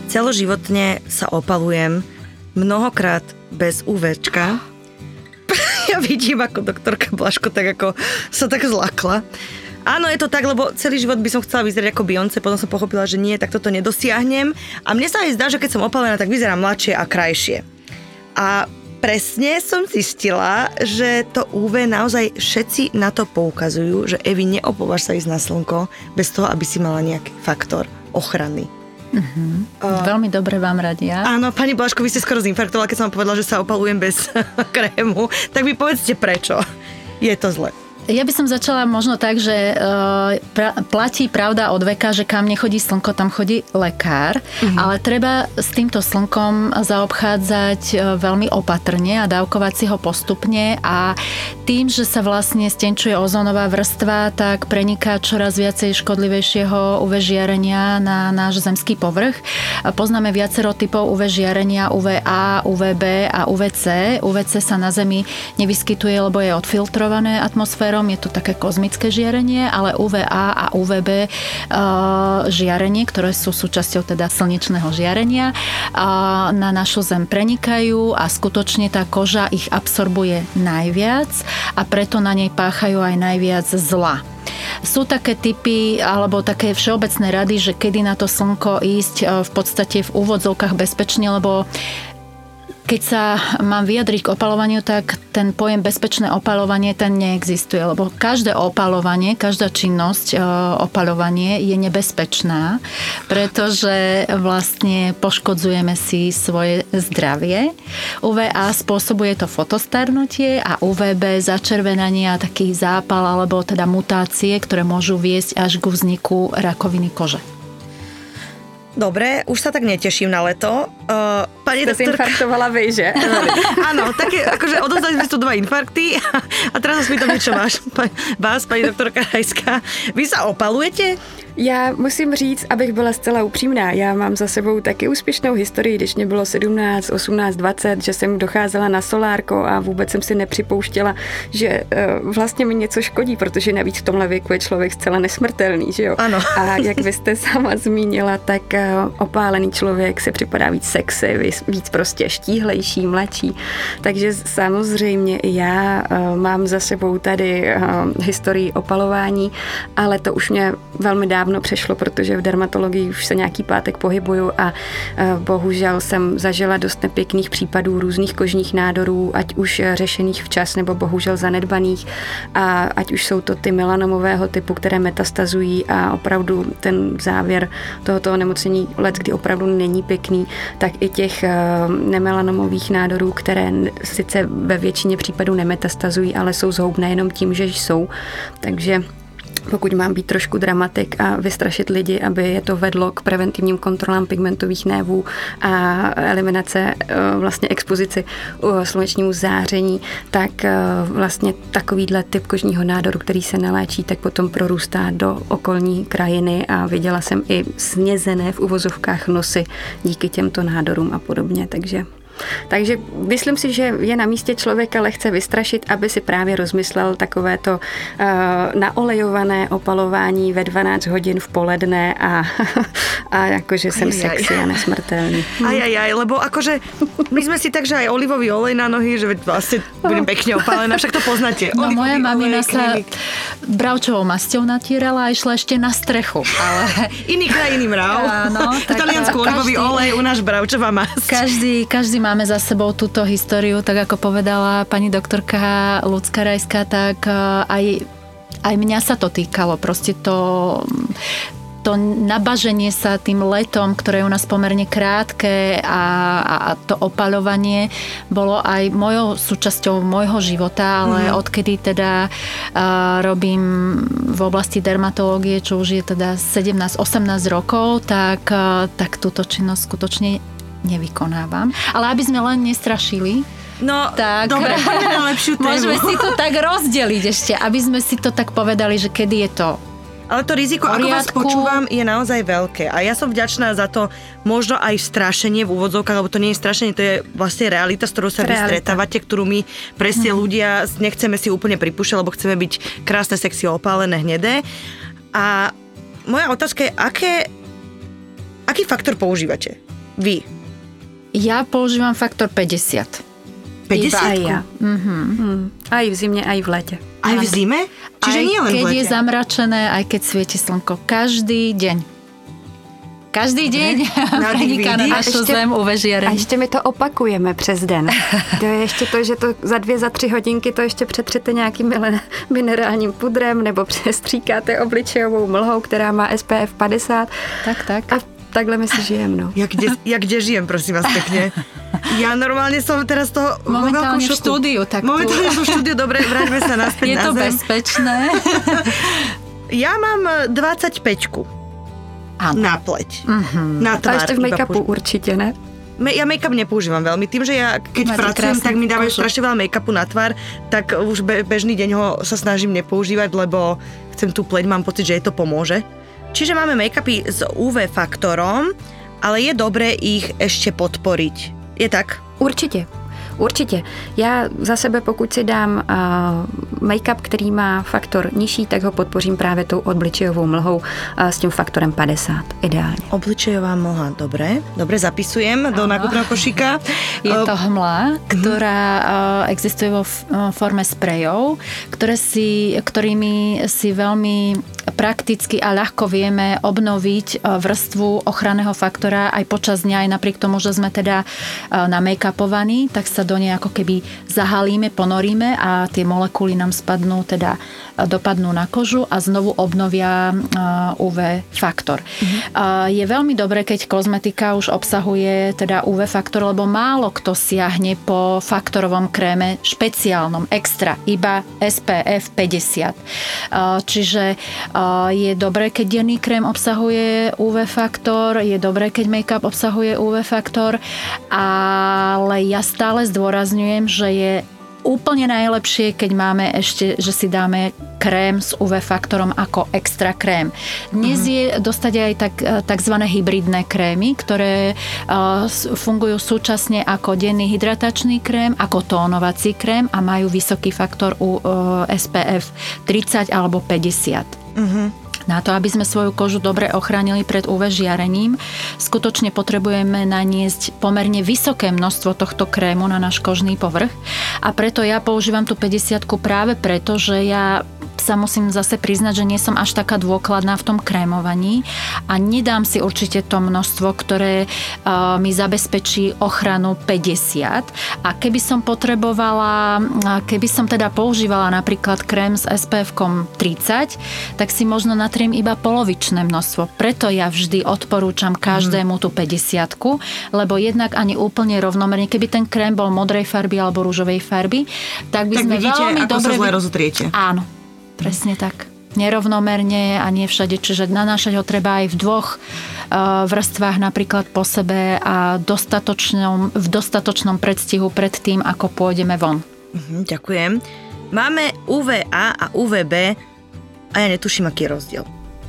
celoživotne sa opalujem, mnohokrát bez UVčka. Ja vidím, ako doktorka Blažko tak ako sa tak zlakla. Áno, je to tak, lebo celý život by som chcela vyzerať ako Beyoncé, potom som pochopila, že nie, tak toto nedosiahnem. A mne sa aj zdá, že keď som opalená, tak vyzerám mladšie a krajšie. A presne som zistila, že to UV naozaj všetci na to poukazujú, že Evi, neopúvaš sa ísť na slnko bez toho, aby si mala nejaký faktor ochrany. Veľmi dobre vám radia. Áno, pani Blažko, vy ste skoro zinfarktovala, keď som vám povedala, že sa opalujem bez krému. Tak mi povedzte prečo. Je to zle. Ja by som začala možno tak, že platí pravda od veka, že kam nechodí slnko, tam chodí lekár, ale treba s týmto slnkom zaobchádzať veľmi opatrne a dávkovať si ho postupne a tým, že sa vlastne stenčuje ozónová vrstva, tak preniká čoraz viacej škodlivejšieho UV žiarenia na náš zemský povrch. Poznáme viacero typov UV žiarenia, UVA, UVB a UVC. UVC sa na Zemi nevyskytuje, lebo je odfiltrované atmosférou. Je to také kozmické žiarenie, ale UVA a UVB žiarenie, ktoré sú súčasťou teda slnečného žiarenia, na našu Zem prenikajú a skutočne tá koža ich absorbuje najviac a preto na nej páchajú aj najviac zla. Sú také typy alebo také všeobecné rady, že kedy na to slnko ísť v podstate v úvodzovkách bezpečne, lebo keď sa mám vyjadriť k opalovaniu, tak ten pojem bezpečné opalovanie, ten neexistuje, lebo každé opalovanie, každá činnosť opalovanie je nebezpečná, pretože vlastne poškodzujeme si svoje zdravie. UVA spôsobuje to fotostarnutie a UVB začervenanie a taký zápal alebo teda mutácie, ktoré môžu viesť až k vzniku rakoviny kože. Dobre, už sa tak neteším na leto. Pani doktorka... infarktovala vej, že? Áno, také, akože odovzdali sme tu 2 infarkty a teraz sa spýtam niečo vás, pani doktorka Rajská. Vy sa opalujete? Já musím říct, abych byla zcela upřímná, já mám za sebou taky úspěšnou historii, když mě bylo 17, 18, 20, že jsem docházela na solárko a vůbec jsem si nepřipouštěla, že vlastně mi něco škodí, protože navíc v tomhle věku je člověk zcela nesmrtelný, že jo? Ano. A jak vy jste sama zmínila, tak opálený člověk si připadá víc sexy, víc prostě štíhlejší, mladší. Takže samozřejmě i já mám za sebou tady historii opalování, ale to už mě velmi dávno přešlo, protože v dermatologii už se nějaký pátek pohybuju a bohužel jsem zažila dost nepěkných případů různých kožních nádorů, ať už řešených včas nebo bohužel zanedbaných a ať už jsou to ty melanomového typu, které metastazují a opravdu ten závěr tohoto onemocnění kdy opravdu není pěkný, tak i těch nemelanomových nádorů, které sice ve většině případů nemetastazují, ale jsou zhoubné jenom tím, že jsou. Takže pokud mám být trošku dramatik a vystrašit lidi, aby je to vedlo k preventivním kontrolám pigmentových névů a eliminace vlastně expozici slunečnímu záření, tak vlastně takovýhle typ kožního nádoru, který se neléčí, tak potom prorůstá do okolní krajiny a viděla jsem i snězené v uvozovkách nosy díky těmto nádorům a podobně, takže myslím si, že je na místě člověka lehce vystrašit, aby si právě rozmyslel takovéto naolejované opalování ve 12 hodin v poledne a jakože jsem sexy a nesmrtelný. Ajajaj, lebo akože my sme si tak, že aj olivový olej na nohy, že vlastne budem pekne opálená, však to poznáte. No moja mamina sa bravčovou masťou natírala a išla ešte na strechu, ale... Iný kraj, iný mrav. Áno, v Taliansku olivový olej, u náš bravčová masť. Každý máme za sebou túto históriu, tak ako povedala pani doktorka Ľudská Rajská, tak aj mňa sa to týkalo. Proste to nabaženie sa tým letom, ktoré je u nás pomerne krátke a to opaľovanie bolo aj mojou súčasťou môjho života, ale odkedy teda robím v oblasti dermatológie, čo už je teda 17-18 rokov, tak túto činnosť skutočne nevykonávam. Ale aby sme len nestrašili, no, tak dobre, poďme na lepšiu tému. Môžeme si to tak rozdeliť ešte, aby sme si to tak povedali, že kedy je to. Ale to riziko, ako vás počúvam, je naozaj veľké. A ja som vďačná za to, možno aj strašenie v úvodzovkách, lebo to nie je strašenie, to je vlastne realita, s ktorou sa vy stretávate, ktorú my presne ľudia nechceme si úplne pripúšťať, lebo chceme byť krásne, sexy, opálené, hnedé. A moja otázka je, aký faktor používate? Vy? Ja používam faktor 50. 50? Aj ja. Aj v zime, aj v lete. Aj v zime? Čiže Aj nie len v keď lete? je zamračené, aj keď svieti slnko. Každý deň. Každý deň preniká na našu zem UV A žiarenie. ještě my to opakujeme přes den. To je ještě to, že to za 2-3 hodinky to ještě přetřete nějakým minerálním pudrem nebo přestříkáte obličejovou mlhou, která má SPF 50. Tak. A takhle my si žijeme, no. Ja kde žijem, prosím vás pekne. Ja normálne som teraz toho Momentálne v šoku. štúdiu. Tak Momentálne som v štúdiu, dobre, vráťme sa naspäť je na to zem. bezpečné. Ja mám 25 Áno. na pleť. Na A tvár. ještě v iba make-upu používam. určitě, ne? Ja make-up nepoužívam veľmi. Tým, že ja keď Máte pracujem, krásnu tak mi dávajú kožu. strašne veľa make-upu na tvár, tak už bežný deň ho sa snažím nepoužívať, lebo chcem tú pleť, mám pocit, že jej to pomôže. Čiže máme make-upy s UV faktorom, ale je dobré ich ešte podporiť. Je tak? Určitě. Já za sebe, pokud si dám make-up, který má faktor nižší, tak ho podpořím právě tou obličejovou mlhou s tím faktorem 50. Ideálně. Obličejová mlha, dobre. Dobre, zapisujem do nákupného košíka. Je to hmla, ktorá existuje vo forme sprejov, ktorými si veľmi prakticky a ľahko vieme obnoviť vrstvu ochranného faktora aj počas dňa, aj napriek tomu, že sme teda na make-upovaní, tak sa do nej ako keby zahalíme, ponoríme a tie molekuly nám spadnú, teda dopadnú na kožu a znovu obnovia UV faktor. Je veľmi dobré, keď kozmetika už obsahuje teda UV faktor, lebo málo kto siahne po faktorovom kréme špeciálnom, extra, iba SPF 50. Čiže je dobré, keď denný krém obsahuje UV faktor, je dobré, keď make-up obsahuje UV faktor, ale ja stále zdôrazňujem, že je úplne najlepšie, keď máme ešte, že si dáme krém s UV faktorom ako extra krém. Dnes je dostať aj takzvané hybridné krémy, ktoré fungujú súčasne ako denný hydratačný krém, ako tónovací krém a majú vysoký faktor SPF 30 alebo 50. Na to, aby sme svoju kožu dobre ochránili pred UV žiarením, skutočne potrebujeme naniesť pomerne vysoké množstvo tohto krému na náš kožný povrch a preto ja používam tú 50-ku práve preto, že ja sa musím zase priznať, že nie som až taká dôkladná v tom krémovaní a nedám si určite to množstvo, ktoré mi zabezpečí ochranu 50. A keby som teda používala napríklad krém s SPF-kom 30, tak si možno natriem iba polovičné množstvo. Preto ja vždy odporúčam každému tú 50-ku, lebo jednak ani úplne rovnomerne, keby ten krém bol modrej farby alebo rúžovej farby, tak by sme vidíte, veľmi ako dobre... sa zle rozotriete. Áno. Presne tak. Nerovnomerne a nie všade. Čiže nanášať ho treba aj v dvoch vrstvách napríklad po sebe a v dostatočnom predstihu pred tým, ako pôjdeme von. Ďakujem. Máme UVA a UVB a ja netuším, aký je rozdiel.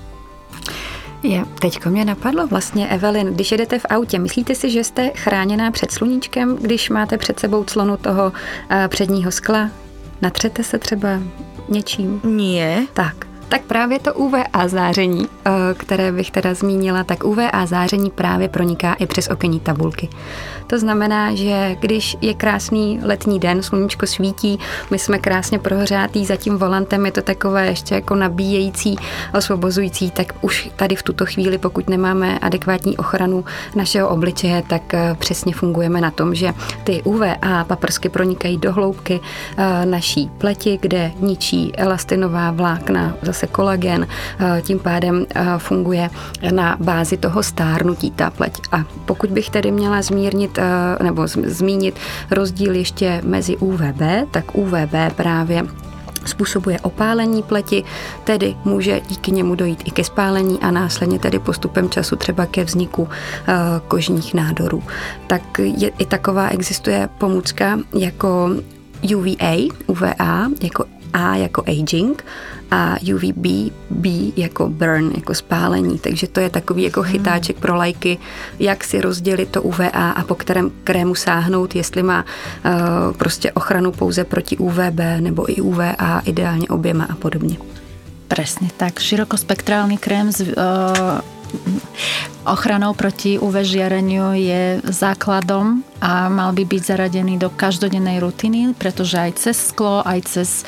Teďko mě napadlo vlastně, Evelyn, když jedete v autě, myslíte si, že jste chráněná před sluníčkem, když máte před sebou clonu toho předního skla? Natřete se třeba něčím? Nie. Tak právě to UVA záření, které bych teda zmínila, tak UVA záření právě proniká i přes okenní tabulky. To znamená, že když je krásný letní den, sluníčko svítí, my jsme krásně prohřátý za tím volantem, je to takové ještě jako nabíjející, osvobozující, tak už tady v tuto chvíli, pokud nemáme adekvátní ochranu našeho obličeje, tak přesně fungujeme na tom, že ty UVA paprsky pronikají do hloubky naší pleti, kde ničí elastinová vlákna, zase kolagen, tím pádem funguje na bázi toho stárnutí ta pleť. A pokud bych tedy měla zmínit rozdíl ještě mezi UVB, tak UVB právě způsobuje opálení pleti, tedy může díky němu dojít i ke spálení a následně tedy postupem času třeba ke vzniku kožních nádorů. Tak i taková existuje pomůcka jako UVA jako A jako aging a UVB jako burn, jako spálení. Takže to je takový jako chytáček pro lajky, jak si rozdělit to UVA a po kterém krému sáhnout, jestli má prostě ochranu pouze proti UVB nebo i UVA, ideálně oběma a podobně. Presne tak. Širokospektrálny krém ochranou proti UV žiareniu je základom a mal by byť zaradený do každodennej rutiny, pretože aj cez sklo, aj cez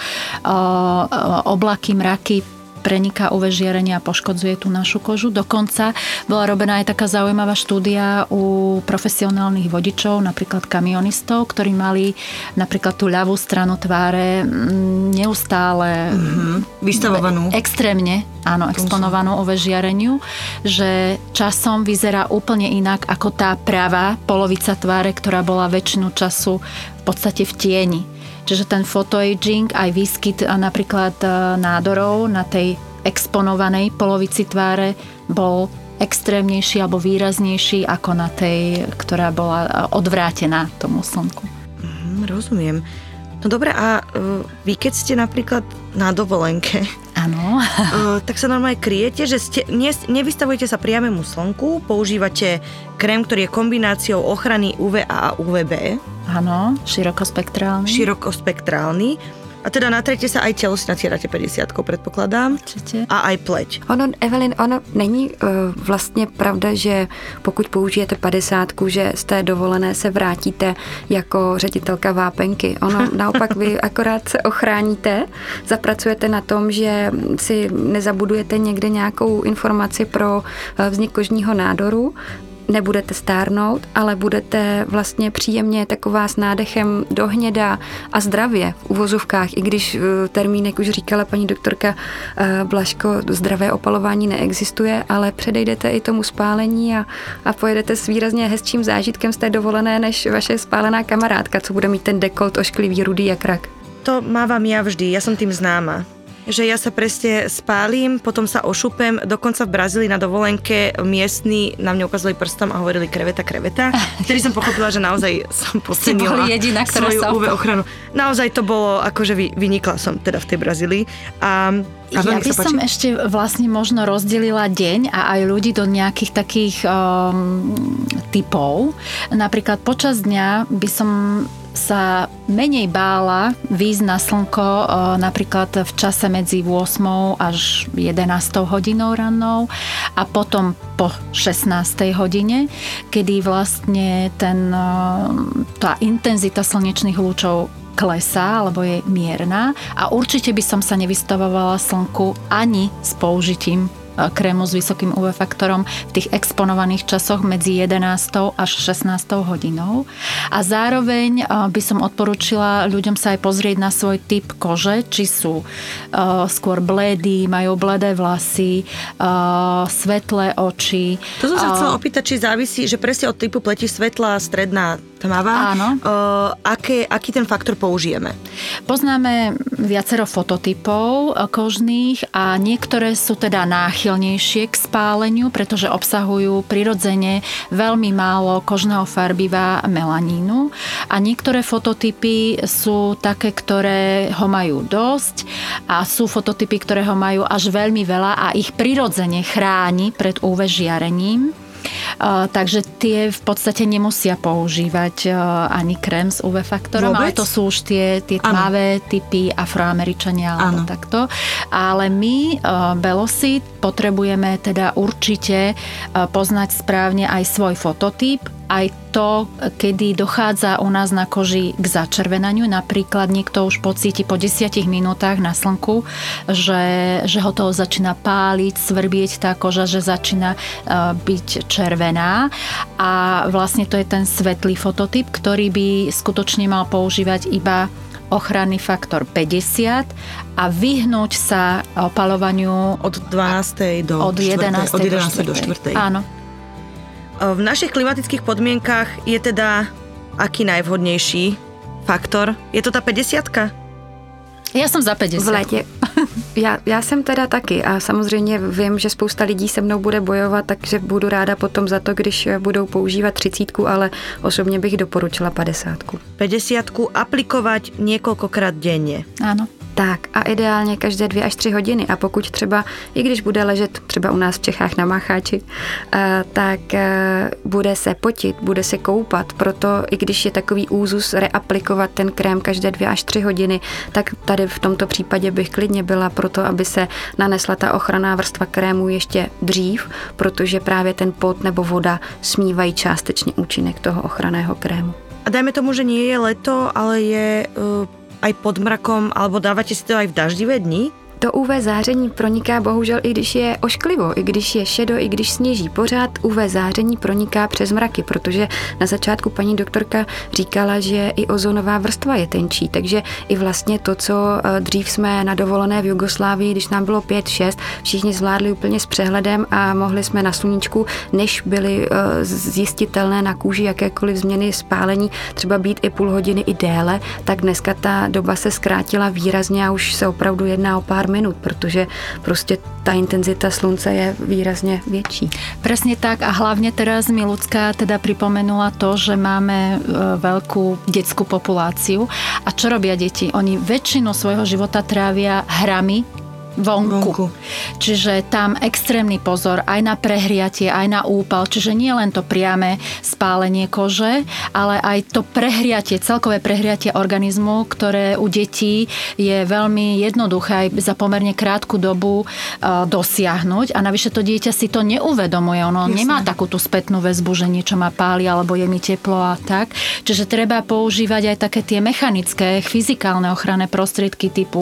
oblaky, mraky preniká UV žiarenie a poškodzuje tú našu kožu. Dokonca bola robená aj taká zaujímavá štúdia u profesionálnych vodičov, napríklad kamionistov, ktorí mali napríklad tú ľavú stranu tváre neustále vystavovanú. Extrémne, áno, exponovanú UV žiareniu, že časom vyzerá úplne inak ako tá pravá polovica tváre, ktorá bola väčšinu času v podstate v tieni. Čiže ten photoaging, aj výskyt napríklad nádorov na tej exponovanej polovici tváre bol extrémnejší alebo výraznejší ako na tej, ktorá bola odvrátená tomu slnku. Rozumiem. No dobre, a vy keď ste napríklad na dovolenke, áno, tak sa normálne kryjete, že nevystavujete sa priamému slnku, používate krém, ktorý je kombináciou ochrany UVA a UVB. Áno, širokospektrálny. A teda natrete sa aj telo, si natierate 50-kou, predpokladám. Určite. A aj pleť. Evelyn, není vlastně pravda, že pokud použijete 50, že z té dovolené se vrátíte jako ředitelka vápenky. Ono naopak vy akorát se ochráníte, zapracujete na tom, že si nezabudujete někde nějakou informaci pro vznik kožního nádoru, nebudete stárnout, ale budete vlastně příjemně taková s nádechem do hněda a zdravě v uvozovkách, i když termín, jak už říkala paní doktorka Blažko, zdravé opalování neexistuje, ale předejdete i tomu spálení a pojedete s výrazně hezčím zážitkem z té dovolené, než vaše spálená kamarádka, co bude mít ten dekolt ošklivý, rudý jak rak. To mávam ja vždy, ja som tým známa. Že ja sa presne spálim, potom sa ošupem. Dokonca v Brazílii na dovolenke miestni na mňa ukázali prstom a hovorili kreveta. Vtedy som pochopila, že naozaj som podcenila svoju UV ochranu. Naozaj to bolo, akože vynikla som teda v tej Brazílii. Ja by som ešte vlastne možno rozdelila deň a aj ľudí do nejakých takých typov. Napríklad počas dňa by som sa menej bála výjsť na slnko napríklad v čase medzi 8 až 11 hodinou rannou a potom po 16 hodine, kedy vlastne tá intenzita slnečných lúčov klesá, alebo je mierna a určite by som sa nevystavovala slnku ani s použitím krému s vysokým UV faktorom v tých exponovaných časoch medzi 11 až 16 hodinou. A zároveň by som odporúčila ľuďom sa aj pozrieť na svoj typ kože, či sú skôr bledí, majú bledé vlasy, svetlé oči. To som sa chcela opýtať, či závisí, že presne od typu pleti svetlá, stredná, tmavá. Áno. Aký ten faktor použijeme? Poznáme viacero fototypov kožných a niektoré sú teda náchylnejšie k spáleniu, pretože obsahujú prirodzene veľmi málo kožného farbiva melanínu a niektoré fototypy sú také, ktoré ho majú dosť a sú fototypy, ktoré ho majú až veľmi veľa a ich prirodzene chráni pred UV žiarením. Takže tie v podstate nemusia používať ani krém s UV faktorom, ale to sú už tie tmavé typy Afroameričania alebo takto. Ale my, belosi, potrebujeme teda určite poznať správne aj svoj fototyp, aj to, kedy dochádza u nás na koži k začervenaniu. Napríklad niekto už pocíti po 10 minútach na slnku, že ho to začína páliť, svrbieť tá koža, že začína byť červená. A vlastne to je ten svetlý fototyp, ktorý by skutočne mal používať iba ochranný faktor 50 a vyhnúť sa opalovaniu od 12. do 11. do 4. Áno. V našich klimatických podmienkach je teda aký najvhodnejší faktor? Je to tá 50-ka? Já jsem za 50. V létě. Já jsem teda taky a samozřejmě vím, že spousta lidí se mnou bude bojovat, takže budu ráda potom za to, když budou používat 30, ale osobně bych doporučila 50. 50 aplikovať niekoľkokrát denne. Áno. Tak a ideálně každé 2 až 3 hodiny a pokud třeba, i když bude ležet třeba u nás v Čechách na Mácháči, tak bude se potit, bude se koupat, proto i když je takový úzus reaplikovat ten krém každé 2 až 3 hodiny, tak tady v tomto případě bych klidně byla proto, aby se nanesla ta ochranná vrstva krému ještě dřív, protože právě ten pot nebo voda smívají částečně účinek toho ochranného krému. A dajme tomu, že nie je leto, ale je aj pod mrakom, alebo dávate si to aj v daždivé dni? To UV záření proniká bohužel i když je ošklivo, i když je šedo, i když sněží. Pořád UV záření proniká přes mraky, protože na začátku paní doktorka říkala, že i ozonová vrstva je tenčí, takže i vlastně to, co dřív jsme na dovolené v Jugoslávii, když nám bylo 5-6, všichni zvládli úplně s přehledem a mohli jsme na sluníčku, než byly zjistitelné na kůži jakékoliv změny spálení, třeba být i půl hodiny i déle, tak dneska ta doba se zkrátila výrazně a už se opravdu jedná o pár minút, protože prostě tá intenzita slunca je výrazne väčší. Presne tak a hlavne teraz mi ľudská teda pripomenula to, že máme veľkú detskú populáciu a čo robia deti? Oni väčšinu svojho života trávia hrami vonku. Čiže tam extrémny pozor aj na prehriatie, aj na úpal. Čiže nie len to priame spálenie kože, ale aj to prehriatie, celkové prehriatie organizmu, ktoré u detí je veľmi jednoduché aj za pomerne krátku dobu dosiahnuť. A navyše to dieťa si to neuvedomuje. Ono nemá takú tú spätnú väzbu, že niečo ma páli alebo je mi teplo a tak. Čiže treba používať aj také tie mechanické, fyzikálne ochranné prostriedky typu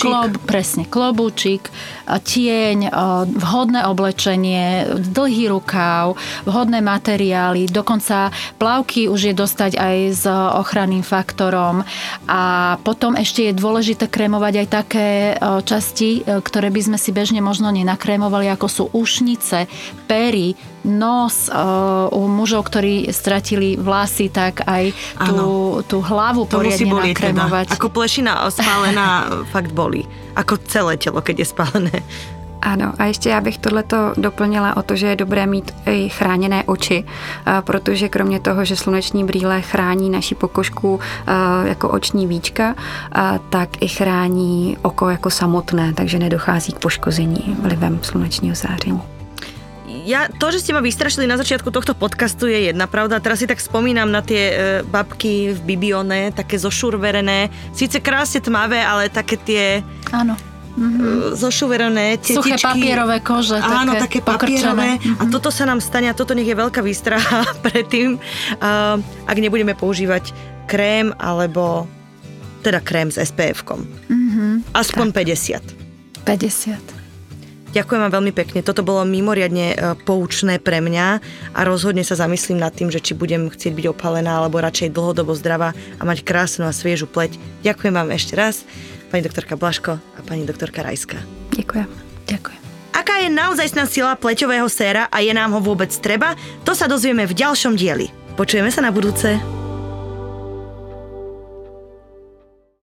klobúčik, tieň, vhodné oblečenie, dlhý rukáv, vhodné materiály, dokonca plavky už je dostať aj s ochranným faktorom a potom ešte je dôležité krémovať aj také časti, ktoré by sme si bežne možno nenakrémovali, ako sú ušnice, pery, nos, u mužov, ktorí stratili vlasy, tak aj tú hlavu poriadne nakrémovať. Teda. Ako plešina spálená fakt bolí. Ako celé telo, keď je spálené. Ano, a ještě já bych tohleto doplnila o to, že je dobré mít i chráněné oči, protože kromě toho, že sluneční brýle chrání naši pokožku jako oční víčka, tak i chrání oko jako samotné, takže nedochází k poškození vlivem slunečního záření. To, že ste ma vystrašili na začiatku tohto podcastu je jedna pravda. Teraz si tak spomínam na tie babky v Bibione, také zošurverené, síce krásne tmavé, ale také tie... Áno. Zošuverené tetičky. Suché papierové kože. Áno, také papierové. A toto sa nám stane a toto nech je veľká výstraha predtým, ak nebudeme používať krém alebo teda krém s SPF-kom. Aspoň tak. 50. Ďakujem vám veľmi pekne. Toto bolo mimoriadne poučné pre mňa a rozhodne sa zamyslím nad tým, že či budem chcieť byť opálená alebo radšej dlhodobo zdravá a mať krásnu a sviežu pleť. Ďakujem vám ešte raz, pani doktorka Blaško a pani doktorka Rajská. Ďakujem. Aká je naozajstná sila pleťového séra a je nám ho vôbec treba? To sa dozvieme v ďalšom dieli. Počujeme sa na budúce.